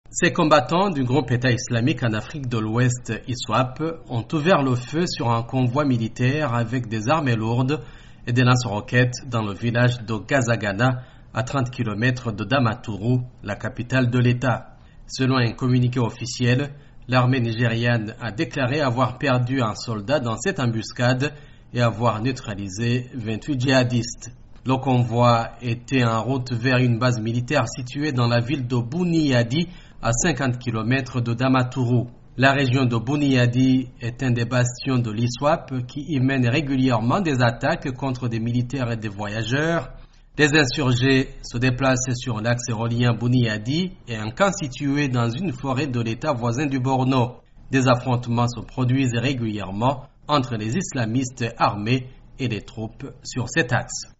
Ces combattants du groupe État islamique en Afrique de l'Ouest, ISWAP, ont ouvert le feu sur un convoi militaire avec des armes lourdes et des lance-roquettes dans le village de Gazagana, à 30 km de Damaturu, la capitale de l'État. Selon un communiqué officiel, l'armée nigériane a déclaré avoir perdu un soldat dans cette embuscade et avoir neutralisé 28 djihadistes. Le convoi était en route vers une base militaire située dans la ville de Buniyadi, à 50 km de Damaturu. La région de Buniyadi est un des bastions de l'ISWAP qui y mène régulièrement des attaques contre des militaires et des voyageurs. Les insurgés se déplacent sur l'axe reliant Buniyadi et un camp situé dans une forêt de l'État voisin du Borno. Des affrontements se produisent régulièrement entre les islamistes armés et les troupes sur cet axe.